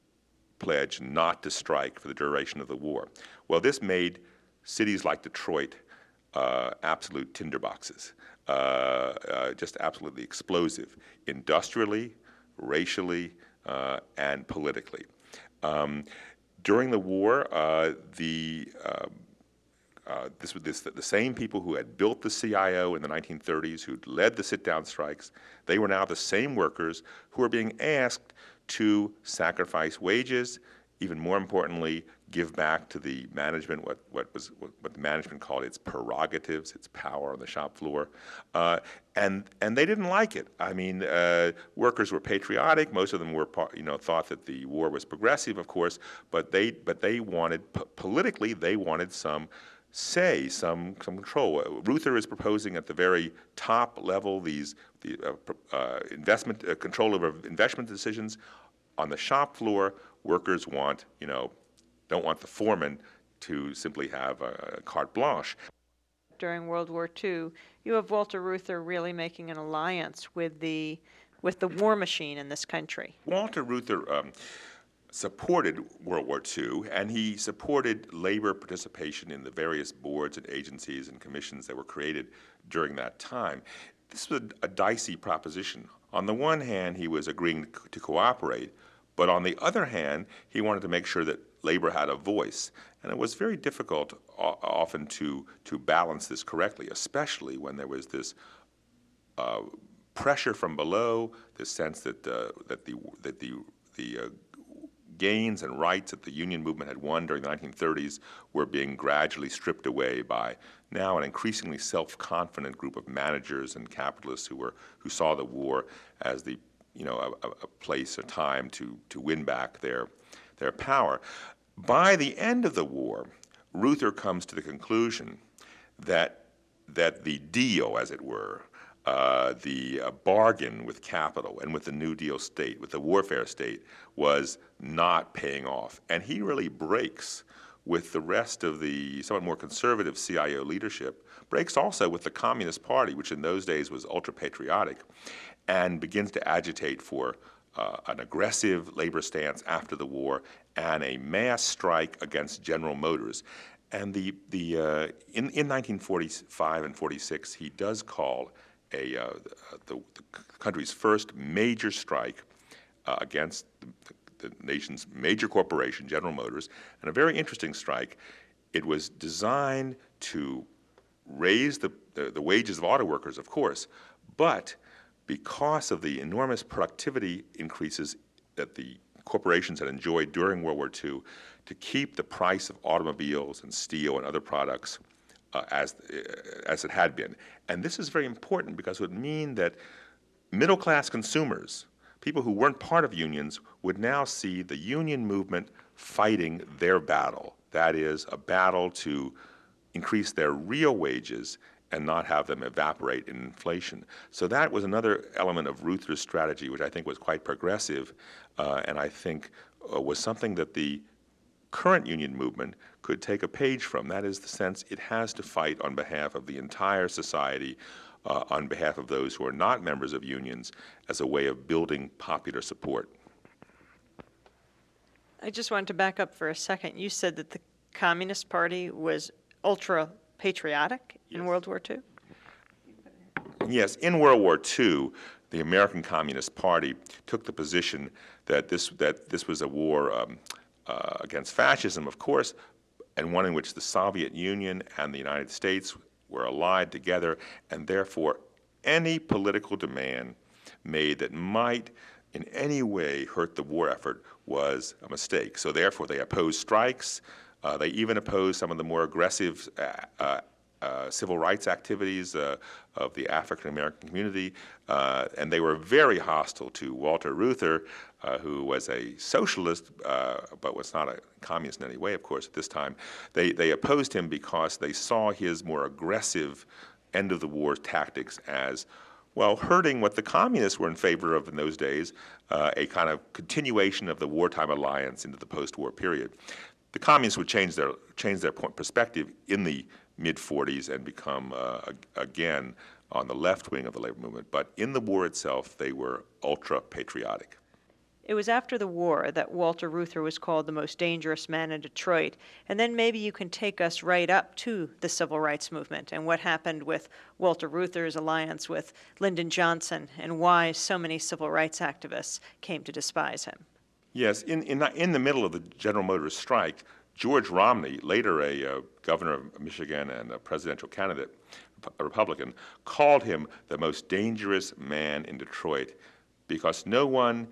pledge not to strike for the duration of the war. Well, this made cities like Detroit uh, absolute tinderboxes, uh, uh, just absolutely explosive, industrially, racially, uh, and politically. Um, during the war, uh, the uh, Uh, this was this, the same people who had built the C I O in the nineteen thirties, who led the sit-down strikes, they were now the same workers who were being asked to sacrifice wages even more importantly, give back to the management what, what was what, what the management called its prerogatives, its power on the shop floor, uh, and and they didn't like it. I mean, uh, workers were patriotic. Most of them were, you know, thought that the war was progressive, of course, but they but they wanted politically they wanted some say, some some control. Reuther is proposing at the very top level these the uh, uh, investment uh, control over investment decisions. On the shop floor, workers want, you know, don't want the foreman to simply have a carte blanche. During World War Two, you have Walter Reuther really making an alliance with the with the war machine in this country. Walter Reuther um, supported World War Two, and he supported labor participation in the various boards and agencies and commissions that were created during that time. This was a, a dicey proposition. On the one hand, he was agreeing to cooperate, but on the other hand, he wanted to make sure that labor had a voice. And it was very difficult often to, to balance this correctly, especially when there was this uh, pressure from below, this sense that, uh, that the, that the, the uh, gains and rights that the union movement had won during the nineteen thirties were being gradually stripped away by now an increasingly self-confident group of managers and capitalists who were who saw the war as the you know a, a place, a time to to win back their their power. By the end of the war, Reuther comes to the conclusion that that the deal, as it were, uh, the uh, bargain with capital and with the New Deal state, with the warfare state, was not paying off. And he really breaks with the rest of the somewhat more conservative C I O leadership, breaks also with the Communist Party, which in those days was ultra-patriotic, and begins to agitate for uh, an aggressive labor stance after the war and a mass strike against General Motors. And the, the, uh, in, in nineteen forty-five and forty-six, he does call a, uh, the, the country's first major strike uh, against the, the nation's major corporation, General Motors, and a very interesting strike. It was designed to raise the, the, the wages of auto workers, of course, but because of the enormous productivity increases that the corporations had enjoyed during World War Two, to keep the price of automobiles and steel and other products uh, as, uh, as it had been. And this is very important because it would mean that middle-class consumers, people who weren't part of unions, would now see the union movement fighting their battle. That is, a battle to increase their real wages and not have them evaporate in inflation. So that was another element of Reuther's strategy, which I think was quite progressive, uh, and I think uh, was something that the current union movement could take a page from. That is the sense it has to fight on behalf of the entire society, uh, on behalf of those who are not members of unions, as a way of building popular support. I just wanted to back up for a second. You said that the Communist Party was ultra-patriotic in World War Two? Yes, in World War Two, the American Communist Party took the position that this, that this was a war um, uh, against fascism, of course, and one in which the Soviet Union and the United States were allied together, and therefore any political demand made that might in any way hurt the war effort was a mistake. So therefore they opposed strikes. Uh, they even opposed some of the more aggressive uh, uh, uh, civil rights activities uh, of the African-American community, uh, and they were very hostile to Walter Reuther, uh, who was a socialist, uh, but was not a communist in any way, of course, at this time. They, they opposed him because they saw his more aggressive end-of-the-war tactics as, well, hurting what the communists were in favor of in those days, uh, a kind of continuation of the wartime alliance into the post-war period. The communists would change their change their point perspective in the mid forties and become uh, again on the left wing of the labor movement. But in the war itself, they were ultra-patriotic. It was after the war that Walter Reuther was called the most dangerous man in Detroit. And then maybe you can take us right up to the civil rights movement and what happened with Walter Reuther's alliance with Lyndon Johnson and why so many civil rights activists came to despise him. Yes, in, in, in the middle of the General Motors strike, George Romney, later a uh, governor of Michigan and a presidential candidate, a Republican, called him the most dangerous man in Detroit because no one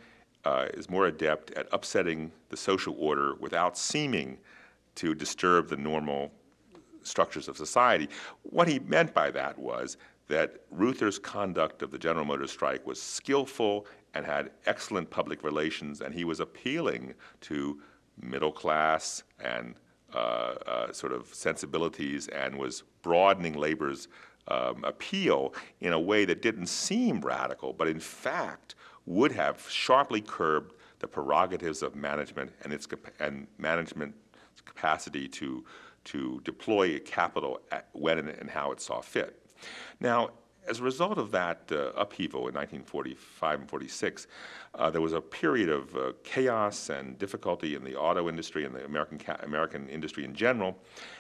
uh, is more adept at upsetting the social order without seeming to disturb the normal structures of society. What he meant by that was that Reuther's conduct of the General Motors strike was skillful and had excellent public relations, and he was appealing to middle class and uh, uh, sort of sensibilities and was broadening labor's um, appeal in a way that didn't seem radical, but in fact would have sharply curbed the prerogatives of management and its and management's capacity to to deploy capital at when and how it saw fit. Now, as a result of that uh, upheaval in nineteen forty-five and forty-six, uh, there was a period of uh, chaos and difficulty in the auto industry and the American, ca- American industry in general.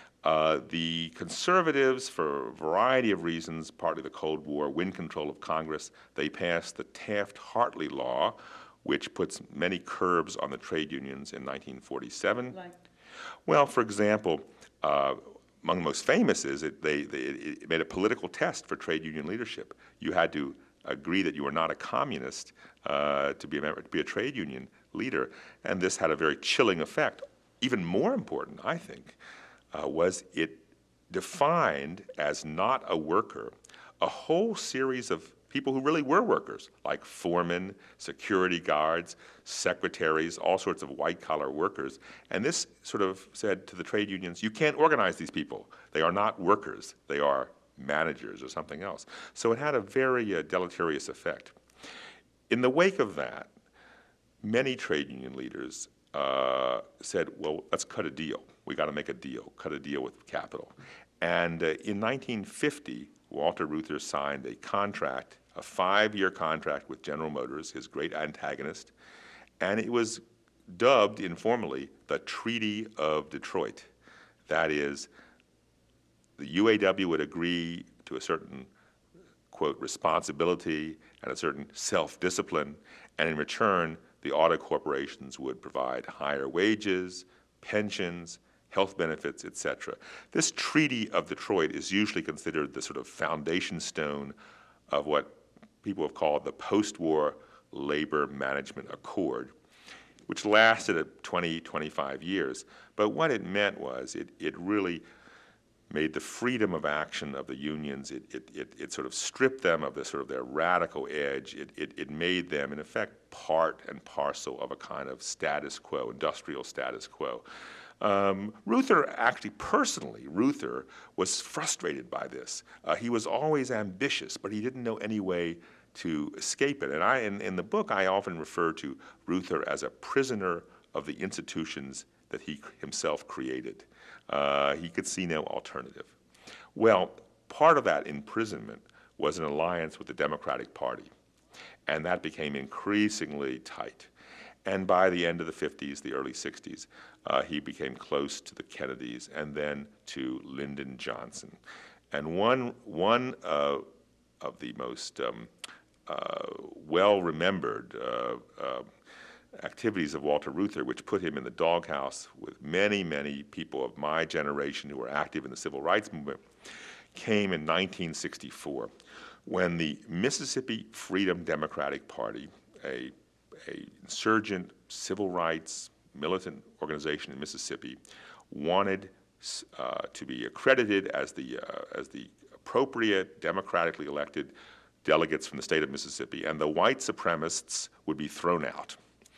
Uh, the conservatives, for a variety of reasons, partly the Cold War, wind control of Congress, they passed the Taft-Hartley law, which puts many curbs on the trade unions in nineteen forty-seven. Like? Well, for example, uh, among the most famous is it, they, they, it made a political test for trade union leadership. You had to agree that you were not a communist uh, to, be a member, to be a trade union leader, and this had a very chilling effect. Even more important, I think, uh, was it defined as not a worker a whole series of people who really were workers, like foremen, security guards, secretaries, all sorts of white-collar workers. And this sort of said to the trade unions, you can't organize these people. They are not workers. They are managers or something else. So it had a very uh, deleterious effect. In the wake of that, many trade union leaders uh, said, well, let's cut a deal. We got to make a deal, cut a deal with capital. And uh, in nineteen fifty, Walter Reuther signed a contract, a five-year contract with General Motors, his great antagonist, and it was dubbed informally the Treaty of Detroit. That is, the U A W would agree to a certain, quote, responsibility and a certain self-discipline, and in return, the auto corporations would provide higher wages, pensions, health benefits, et cetera. This Treaty of Detroit is usually considered the sort of foundation stone of what people have called the post-war labor management accord, which lasted twenty, twenty-five years. But what it meant was it, it really made the freedom of action of the unions, it, it, it, it sort of stripped them of the sort of their radical edge. It, it, it made them, in effect, part and parcel of a kind of status quo, industrial status quo. Um, Reuther actually, personally, Reuther was frustrated by this. Uh, he was always ambitious, but he didn't know any way to escape it. And I, in, in the book, I often refer to Reuther as a prisoner of the institutions that he himself created. Uh, he could see no alternative. Well, part of that imprisonment was an alliance with the Democratic Party, and that became increasingly tight. And by the end of the fifties, the early sixties, uh, he became close to the Kennedys and then to Lyndon Johnson. And one, one uh, of the most um, uh, well-remembered uh, uh, activities of Walter Reuther, which put him in the doghouse with many, many people of my generation who were active in the civil rights movement, came in nineteen sixty-four, when the Mississippi Freedom Democratic Party, a a insurgent civil rights militant organization in Mississippi, wanted uh, to be accredited as the uh, as the appropriate democratically elected delegates from the state of Mississippi, and the white supremacists would be thrown out.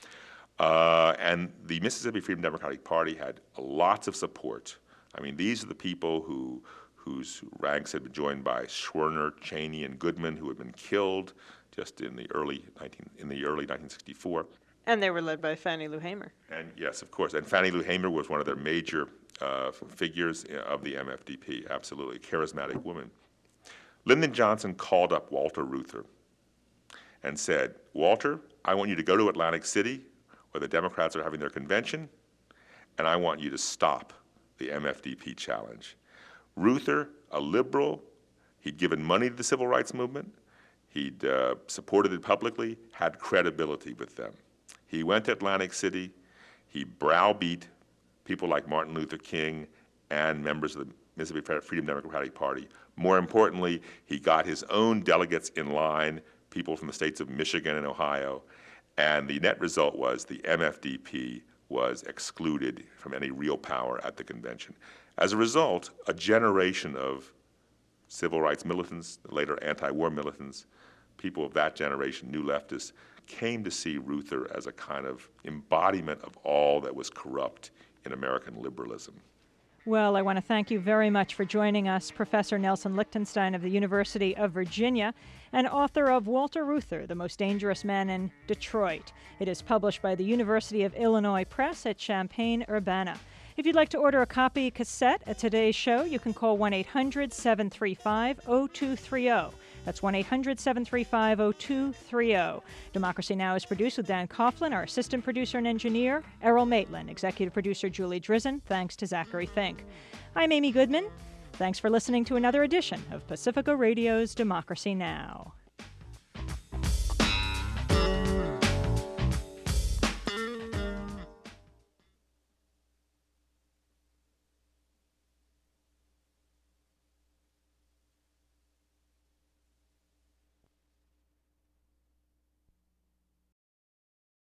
Uh, and the Mississippi Freedom Democratic Party had lots of support. I mean, these are the people who whose ranks had been joined by Schwerner, Cheney, and Goodman, who had been killed just in the early nineteen in the early nineteen sixty-four. And they were led by Fannie Lou Hamer. And yes, of course. And Fannie Lou Hamer was one of their major uh, figures of the M F D P. Absolutely, charismatic woman. Lyndon Johnson called up Walter Reuther and said, "Walter, I want you to go to Atlantic City, where the Democrats are having their convention, and I want you to stop the M F D P challenge." Reuther, a liberal, he'd given money to the civil rights movement, he'd uh, supported it publicly, had credibility with them. He went to Atlantic City, he browbeat people like Martin Luther King and members of the Mississippi Freedom Democratic Party. More importantly, he got his own delegates in line, people from the states of Michigan and Ohio, And the net result was the M F D P was excluded from any real power at the convention. As a result, a generation of civil rights militants, later anti-war militants, people of that generation, new leftists, came to see Reuther as a kind of embodiment of all that was corrupt in American liberalism. Well, I want to thank you very much for joining us, Professor Nelson Lichtenstein of the University of Virginia, and author of Walter Reuther, The Most Dangerous Man in Detroit. It is published by the University of Illinois Press at Champaign-Urbana. If you'd like to order a copy cassette at today's show, you can call one eight hundred, seven three five, zero two three zero. That's one eight hundred, seven three five, zero two three zero. Democracy Now! Is produced with Dan Coughlin, our assistant producer and engineer, Errol Maitland, executive producer Julie Drizzen. Thanks to Zachary Fink. I'm Amy Goodman. Thanks for listening to another edition of Pacifica Radio's Democracy Now!